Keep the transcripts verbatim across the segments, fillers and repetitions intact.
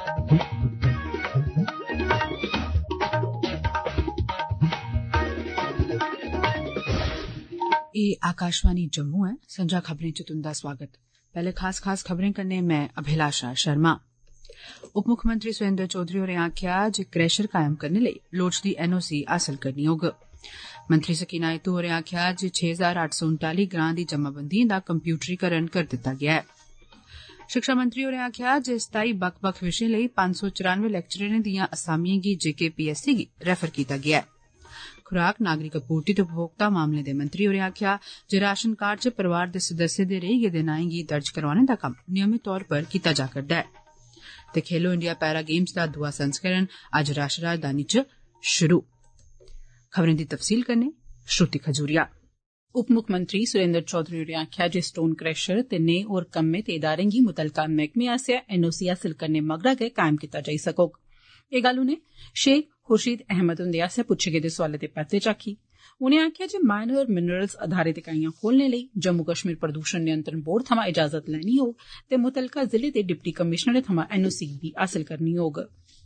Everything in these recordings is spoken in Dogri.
एह् आकाशवाणी जम्मू ऐ। संजा खबरें च तुंदा स्वागत। पैहले खास खास खबरें कन्नै मैं अभिलाषा शर्मा। उप मुक्खमंत्री सुरेन्द्र चौधरी होरें आखेआ जे क्रैशर कायम करने लेई लोड़चदी एनओसी हासल करनी होग। मंत्री सकीना इत्तू होरें आखेआ जे छे हजार अट्ठ सौ उनताली ग्रां दी जमाबंदिएं दा कम्प्यूटरीकरण करी दित्ता गेआ ऐ। शिक्षा मंत्री होरें आखेआ जे सताई बक्ख बक्ख विशें लेई पंज सौ चौरानवे लैक्चररें दियां असामिएं गी जेकेपीएससी गी रैफर कीता गेआ ऐ। खुराक नागरिक आपूर्ति ते उपभोक्ता मामलें दे मंत्री होरें आखेआ जे राशन कार्ड च परिवार दे सदस्य दे रेही गेदे नाएं गी दर्ज करवाने दा कम्म नियमित तौर पर कीता जा करदा ऐ। ते खेलो इंडिया पैरा गेम्स दा दूआ संस्करण अज्ज राष्ट्र राजधानी च शुरू। खबरें दी तफसील कन्नै श्रुति खजूरिया। उप मुक्खमंत्री सुरेन्द्र चौधरी होरें आखेआ जे स्टोन क्रैशर ते नेह् होर कम्में ते इदारें गी मुतलका मैह्कमें आसेआ एनओसी हासल करने मगरा गै कायम कीता जाई सकोग। एह् गल्ल उनें शेख खुर्शीद अहमद हुंदे आसेआ पुच्छे गेदे सोआले दे परते च आखी। उनें आखेआ जे माइनर मिनरल्स आधारित इकाइयां खोलने लेई जम्मू कश्मीर प्रदूषण नियंत्रण बोर्ड थमां इजाजत लैनी होग ते मुतलका जिले दे डिप्टी कमिशनरें थमां एनओसी बी हासल करनी होग।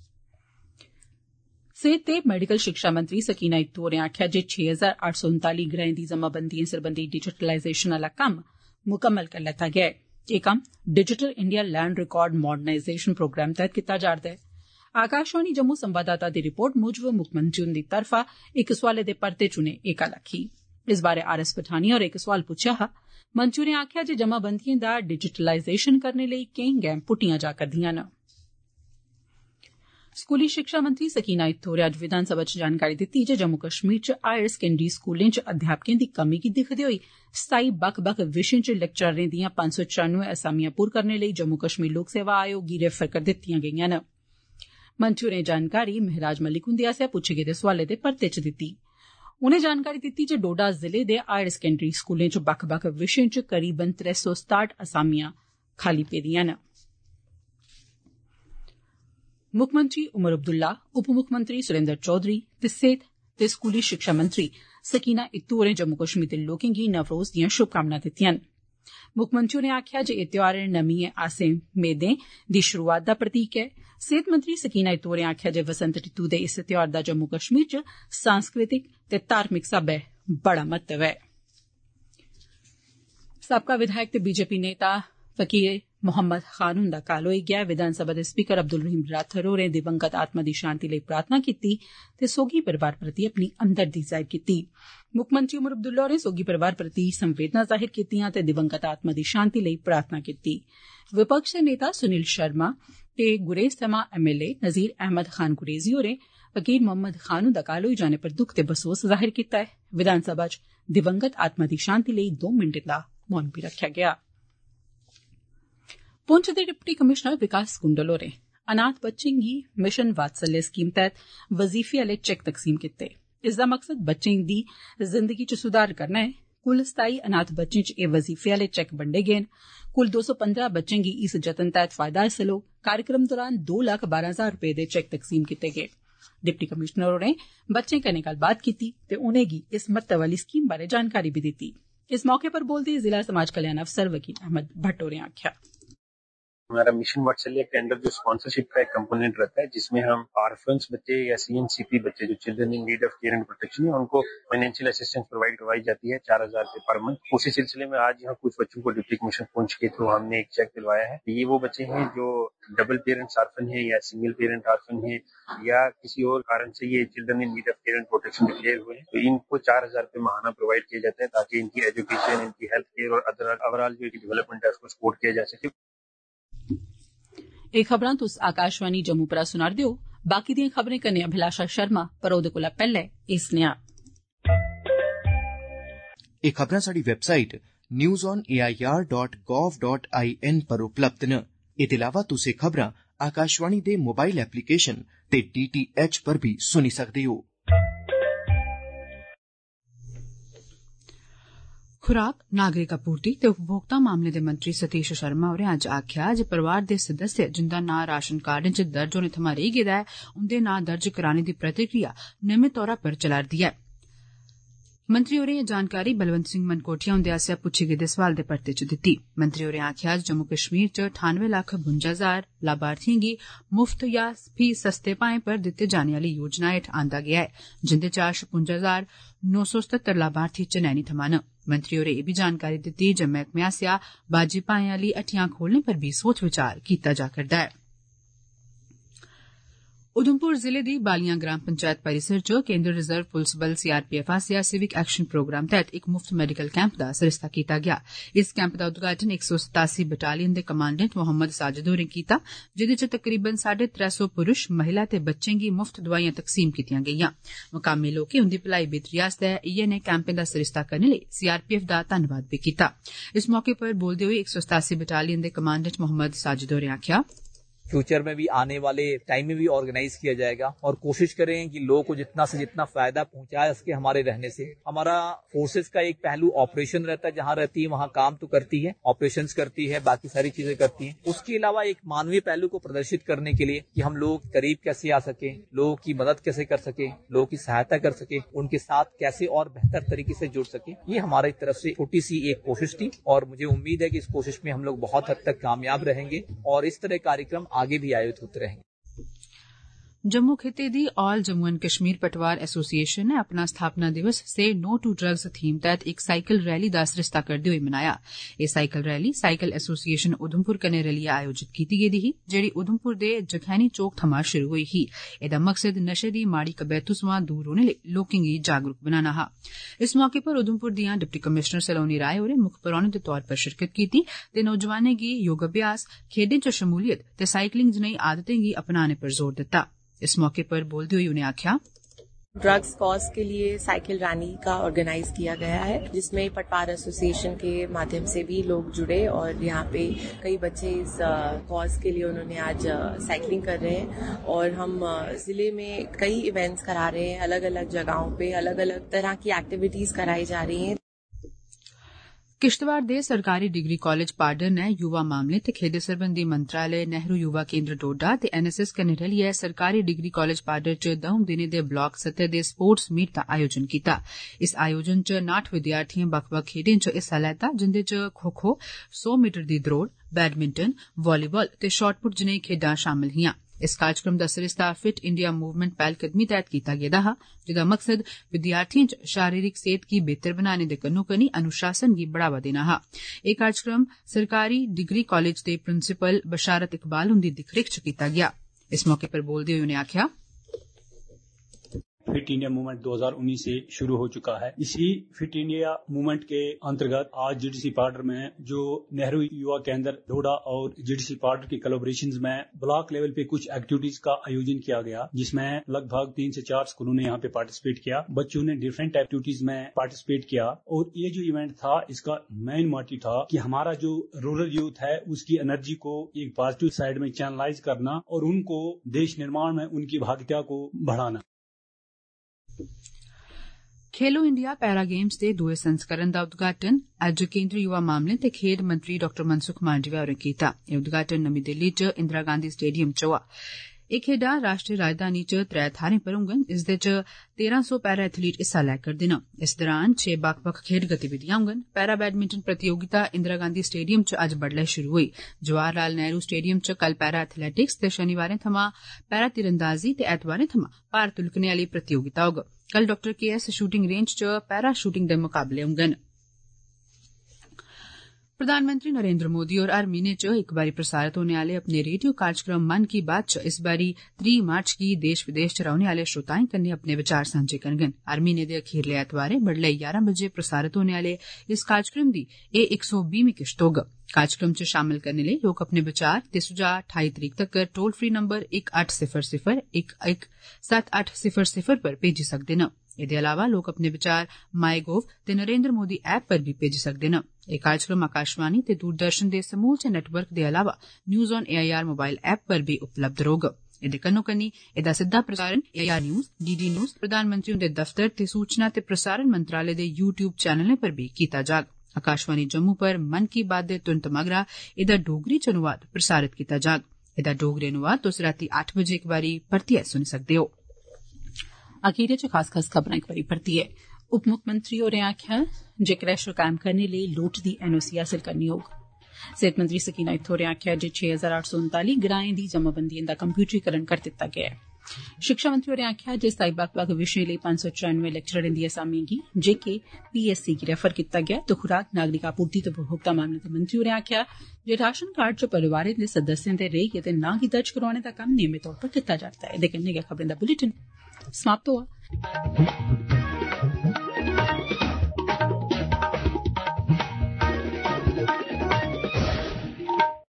सेहत ते मेडिकल शिक्षा मंत्री सकीना इत्तू होरें आखेआ जे छे हजार अट्ठ सौ उनताली ग्राएं दी जमाबंदिएं सरबंधी डिजिटलाइजेशन आला कम्म मुकम्मल करी लैता गेआ ऐ। एह् कम्म digital India land record modernisation programme तैह्त कीता जा'रदा ऐ। आकाशवाणी जम्मू संवाददाता दी रिपोर्ट मूजब मुक्खमंत्री हुंदी तरफा इक सोआले दे परते च उनें एह् गल्ल आखी। इस बारै आर एस पठानिया होरें इक सोआल पुच्छेआ हा। मंत्री होरें आखेआ जे जमाबंदिएं दा डिजिटलाइजेशन करने लेई केईं गैं पुट्टियां जा करदियां न। स्कूली शिक्षा मंत्री सकीना इत्तू होरें अज्ज विधानसभा च जानकारी दित्ती जे जम्मू कश्मीर च हायर सकैंडरी स्कूलें च अध्यापकें दी कमी गी दिक्खदे होई सताई बक्ख बक्ख विशें च लेक्चरारें दियां पंज सौ चौरानवे असामियां पुर करने लेई जम्मू कश्मीर लोक सेवा आयोग गी रेफर करी दित्तियां गेईयां न। मंत्री होरें जानकारी महराज मलिक हुंदे आसेआ पुच्छे गेदे सोआले दे परते च दित्ती। उनें जानकारी दित्ती जे डोडा जिले दे हायर सकैंडरी स्कूलें च बक्ख बक्ख विशें च करीबन त्रै सौ सताहठ असामियां खाली पेदियां न। मुक्खमंत्री उमर अब्दुल्ला, उप मुक्खमंत्री सुरेन्द्र चौधरी ते सेहत ते स्कूली शिक्षा मंत्री सकीना इत्तू होरें जम्मू कश्मीर दे लोकें गी नवरोज दियां शुभकामनां दित्तियां न। मुक्खमंत्री होरें आखेआ जे एह् त्यौहार नमिएं आसें मेदें दी शुरूआत दा प्रतीक ऐ। सेहत मंत्री सकीना इत्तू होरें आखेआ जे बसंत ऋतु दे इस त्यौहार दा जम्मू कश्मीर च सांस्कृतिक ते धार्मिक स्हाबै बड़ा महत्व ऐ। साबका विधायक ते बीजेपी नेता फकीर मोहम्मद खान हुंदा काल होई गेआ। विधानसभा दे स्पीकर अब्दुल रहीम राथर होरें दिवंगत आत्मा दी शांति लेई प्रार्थना कीती ते सोगी परिवार प्रति अपनी हमदर्दी जाहिर कीती। मुक्खमंत्री उमर अब्दुल्ला होरें सोगी परिवार प्रति संवेदना जाहिर कीतियां ते दिवंगत आत्मा दी शांति लेई प्रार्थना कीती। विपक्ष दे नेता सुनील शर्मा ते गुरेज थमां एमएलए नजीर अहमद खान गुरेजी होरें फकीर मोहम्मद खान हुंदा काल होई जाने पर दुख ते बसोस जाहिर कीता है। विधानसभा च दिवंगत आत्मा दी शांति लेई दो मिंटें दा मौन बी रखेआ गेआ। पुंछ दे डिप्टी कमिशनर विकास कुंडल होरें अनाथ बच्चें गी मिशन वात्सल्य स्कीम तैह्त वजीफे आले चेक तकसीम कीते। इसदा मकसद बच्चें दी जिंदगी च सुधार करना ऐ। कुल सताई अनाथ बच्चें च एह् वजीफे आले चेक बंडे गे न। कुल दो सौ पंद्रह बच्चें गी इस जतन तैह्त फायदा हासल होग। कार्यक्रम दौरान दो लक्ख बारां हजार रपे दे चेक तकसीम कीते गे। डिप्टी कमिशनर होरें बच्चें कन्नै गल्लबात कीती ते उनेंगी इस महत्व आली स्कीम बारै जानकारी बी दित्ती। इस मौके पर बोलदे जिला समाज कल्याण अफसर वकील अहमद भट्ट होरें आखेआ हमारा मिशन वात्सल्य के अंडर जो स्पॉन्सरशिप का एक कंपोनेंट रहता है, जिसमें हम ऑर्फन्स बच्चे या सीएनसीपी बच्चे जो children in need of care and protection है, उनको फाइनेंशियल असिस्टेंस प्रोवाइड करवाई जाती है चार हजार रुपए पर मंथ। उसी सिलसिले में आज यहाँ कुछ बच्चों को डिप्टी कमिश्नर पुंछ के थ्रू हमने एक चेक दिलवाया है। ये वो बच्चे हैं जो डबल पेरेंट्स ऑर्फन है या सिंगल पेरेंट ऑर्फन है या किसी और कारण से ये children in need of care and protection declare हुए हैं, तो इनको चार हजार रुपए माहाना प्रोवाइड किए जाते हैं ताकि इनकी एजुकेशन, इनकी हेल्थ केयर और अदर ओवरऑल जो डेवलपमेंट है उसको सपोर्ट किया जा सके। एह् खबरां तुस आकाशवाणी जम्मू परा सुना'रदे ओ। बाकी दियां खबरें कन्नै अभिलाषा शर्मा, पर ओह्दे कोला पैह्ले एह् सनेहा। एह् खबरां साढ़ी website news on A I R dot gov dot I N पर उपलब्ध न। एह्दे अलावा तुस एह् खबरां आकाशवाणी दे मोबाइल एप्लीकेशन ते डी टी एच पर बी सुनी सकदे ओ। खुराक नागरिक आपूर्ति ते उपभोक्ता मामले दे मंत्री सतीश शर्मा होरें अज्ज आखेआ जे परिवार दे सदस्य जिंदा नां राशन कार्ड च दर्ज होने थमां रेही गेदा ऐ, उंदे नां दर्ज कराने दी प्रक्रिया नियमित तौरा पर चला'रदी ऐ। मंत्री होरें एह जानकारी बलवंत सिंह मनकोटिया हुंदे आसेआ पुच्छे गेदे सवाल दे परते च दित्ती। मंत्री होरें आखेआ जे जम्मू कश्मीर च ठानवे लक्ख बुंजा हजार लाभार्थिएं गी मुफ्त या फ्ही सस्ते भाएं पर दित्ते जाने आह्ली योजना हेठ आंदा गेआ ऐ, जिंदे चा छपुंजा हजार नौ सौ सतहत्तर लाभार्थी चनैनी थमां न। मंत्री होरें एह् बी जानकारी दित्ती जे मैह्कमे आसेआ बाजी भाएं आह्ली हट्टियां खोलने पर बी सोच विचार कीता जा करदा ऐ। उधमपुर जिले दी बालियां ग्राम पंचायत परिसर च केन्द्र रिजर्व पुलस बल सीआरपीएफ आसेआ सिविक एक्शन प्रोग्राम तैह्त इक मुफ्त मेडिकल कैंप दा सरिस्ता कीता गेआ। इस कैंप दा उद्घाटन इक सौ सतासी बटालियन दे कमांडेंट मोहम्मद साजिद होरें कीता, जेह्दे च तकरीबन साढ़े त्रै सौ पुरुष, महिला ते बच्चें गी मुफ्त दोआइयां तकसीम कीतियां गेईयां। मकामी लोकें उंदी भलाई बेहतरी आस्तै इयै नेह् कैंपें दा सरिस्ता करने लेई सीआरपीएफ दा धन्नवाद बी कीता। इस मौके पर बोलदे होई एक सौ सतासी बटालियन दे कमांडेंट मोहम्मद साजिद होरें आखेआ, फ्यूचर में भी आने वाले टाइम में भी ऑर्गेनाइज किया जाएगा और कोशिश करें कि लोगों को जितना से जितना फायदा पहुंचाया सके हमारे रहने से। हमारा फोर्सेस का एक पहलू ऑपरेशन रहता है, जहां रहती है वहां काम तो करती है, ऑपरेशंस करती है, बाकी सारी चीजें करती है। उसके अलावा एक मानवीय पहलू को प्रदर्शित करने के लिए कि हम लोग करीब कैसे आ सके, लोगों की मदद कैसे कर सके, लोगों की सहायता कर सके, उनके साथ कैसे और बेहतर तरीके से जुड़ सके, ये हमारी तरफ से छोटी सी एक कोशिश थी और मुझे उम्मीद है कि इस कोशिश में हम लोग बहुत हद तक कामयाब रहेंगे और इस तरह कार्यक्रम आगे भी आयोजित होते रहेंगे। जम्मू खिते the all Jammu and Kashmir पटवार एसोसिएशन ने अपना स्थापना दिवस से नो टू ड्रग्स थीम तैह्त इक साइकिल रैली दा सरिस्ता करदे होई मनाया। एह् cycle rally cycle association Udhampur कन्नै रलियै आयोजित कीती गेदी ही, जेह्ड़ी उधमपुर दे जखैनी चौक थमां शुरू होई ही। एह्दा मकसद नशे दी माड़ी कबैतू सोयां दूर रौह्ने लेई लोकें गी जागरूक बनाना हा। इस मौके पर उधमपुर दियां डिप्टी कमिशनर सलोनी राय होरें मुक्ख परौह्ने दे तौर पर शिरकत कीती ते नौजवानें गी योग अभ्यास, खेड्डें च शमूलियत ते साइकलिंग जनेही आदतें गी अपनाने पर जोर दित्ता। इस मौके पर बोलते हुए उन्हें आख्या, ड्रग्स कॉज के लिए साइकिल रैली का ऑर्गेनाइज किया गया है, जिसमें पटवार एसोसिएशन के माध्यम से भी लोग जुड़े और यहाँ पे कई बच्चे इस कॉज के लिए उन्होंने आज साइकिलिंग कर रहे हैं और हम जिले में कई इवेंट्स करा रहे हैं, अलग अलग जगहों पे अलग अलग तरह की एक्टिविटीज कराई जा रही हैं। किश्तवाड़ दे सरकारी डिग्री कॉलेज पाडर ने युवा मामले ते खेड्डें सरबंधी मंत्रालय, नेहरू युवा केन्द्र डोडा ते एनएसएस कन्नै रलियै सरकारी डिग्री कॉलेज पाडर च दऊं दिनें दे ब्लाक सतह दे स्पोर्ट्स मीट दा आयोजन कीता। इस आयोजन च नाठ विद्यार्थिएं बक्ख बक्ख खेड्डें च हिस्सा लैता, जिंदे च खो खो, सौ मीटर दी द्रौड़, बैडमिंटन, वालीबाल ते शॉटपुट जनेही खेड्डां शामल हियां। इस कार्यक्रम दा सरिस्ता फिट इंडिया मूवमेंट पैह्लकदमी तैह्त कीता गेदा हा, जेह्दा मकसद विद्यार्थिएं च शारीरिक सेहत गी बेहतर बनाने दे कन्नो कन्नी अनुशासन गी बढ़ावा देना हा। एह् कार्यक्रम सरकारी डिग्री कॉलेज दे प्रिंसिपल बशारत इकबाल हुंदी दिक्ख-रिक्ख च कीता गेआ। इस मौके पर बोलदे होई उनें आखेआ, फिट इंडिया मूवमेंट दो हज़ार उन्नीस से शुरू हो चुका है। इसी फिट इंडिया मूवमेंट के अंतर्गत आज जीडीसी पार्डर में जो नेहरू युवा केंद्र डोडा और जीडीसी पार्डर की कोलैबोरेशन में ब्लॉक लेवल पे कुछ एक्टिविटीज का आयोजन किया गया, जिसमें लगभग तीन से चार स्कूलों ने यहाँ पे पार्टिसिपेट किया। बच्चों ने डिफरेंट एक्टिविटीज में पार्टिसिपेट किया और ये जो इवेंट था, इसका मेन मोटिव था कि हमारा जो रूरल यूथ है उसकी एनर्जी को एक पॉजिटिव साइड में चैनलाइज करना और उनको देश निर्माण में उनकी भागीदारी को बढ़ाना। खेलो इंडिया पैरा गेम्स दे दुए संस्करण दा उद्घाटन अज्ज केंद्री युवा मामले ते खेड मंत्री डॉ मनसुख मांडविया होरें कीता। एह् उद्घाटन नमीं दिल्ली च इंदिरा गांधी स्टेडियम च होआ। एह् खेड्डां राष्ट्रीय राजधानी च त्रै थाह्रें पर होङन। इसदे च तेरां सौ पैरा एथलीट हिस्सा लै करदे न। इस दौरान छे बक्ख बक्ख खेड गतिविधियां होङन। पैरा बैडमिंटन प्रतियोगिता इंदिरा गांधी स्टेडियम च अज्ज बड्डलै शुरू होई। जवाहर लाल नेहरू स्टेडियम च कल पैरा एथलैटिक्स ते शनिवारें थमां पैरा तीरंदाजी ते ऐतवारें थमां भार तुलकने आह्ली प्रतियोगिता होग। कल डॉ के एस शूटिंग रेंज च पैरा शूटिंग दे मुकाबले होङन। प्रधानमंत्री नरेंद्र मोदी होर हर म्हीने च इक बारी प्रसारित होने आले अपने रेडियो कार्यक्रम मन की बात च इस बारी त्रीह् मार्च गी देश विदेश च रौह्ने आले श्रोताएं कन्नै अपने विचार सांझे करङन। हर म्हीने दे अखीरले ऐतवारें बड्डलै ग्यारह बजे प्रसारित होने आले इस कार्यक्रम दी एह् इक सौ बीहवीं किश्त होग। कार्यक्रम च शामल करने लेई लोक अपने विचार ते सुझाऽ ठाई तरीक तक्कर टोल फ्री नंबर इक अट्ठ सिफर सिफर इक इक सत्त अट्ठ सिफर सिफर पर भेजी सकदे न। एह्दे अलावा लोक अपने विचार माई गोव ते नरेंद्र मोदी ऐप पर बी भेजी सकदे न। एह् कार्यक्रम आकाशवाणी ते दूरदर्शन दे समूलचे नेटवर्क दे अलावा news on AIR mobile app पर बी उपलब्ध रौह्ग। एह्दे कन्नो कन्नी एह्दा सिद्धा प्रसारण एआईआर न्यूज, डीडी न्यूज, प्रधानमंत्री हुंदे दफ्तर ते सूचना ते प्रसारण मंत्रालय दे यूट्यूब चैनलें पर बी कीता जाग। आकाशवाणी जम्मू पर मन की बात दे तुरंत मगरा एह्दा डोगरी च अनुवाद प्रसारित कीता जाग। एह्दा डोगरी अनुवाद तुस रातीं अट्ठ बजे इक बारी परतियै सुनी सकदे ओ। अखीरै च खास खास खबरां इक बारी परतियै। उप मुक्खमंत्री होरें आखेआ जे क्रैशर कायम करने लेई लोड़चदी एनओसी हासल करनी होग। सेहत मंत्री सकीना इत्थो होरें आखेआ जे छे हजार अट्ठ सौ उनताली ग्राएं दी जमाबंदिएं दा कम्प्यूटरीकरण करी दित्ता गेआ ऐ। शिक्षा मंत्री होरें आखेआ जे सताई बक्ख बक्ख विशें लेई पंज सौ चौरानवे लेक्चररें दी असामिएं गी जेके पीएससी गी रेफर कीता गेआ ते खुराक नागरिक आपूर्ति ते उपभोक्ता मामले दे मंत्री होरें आखेआ जे राशन कार्ड च परिवारें दे सदस्यें दे रेई गेदे नां गी दर्ज करोआने दा कम्म नियमित तौर पर कीता जा'रदा ऐ। एह्दे कन्नै गै खबरें दा बुलेटिन समाप्त होआ।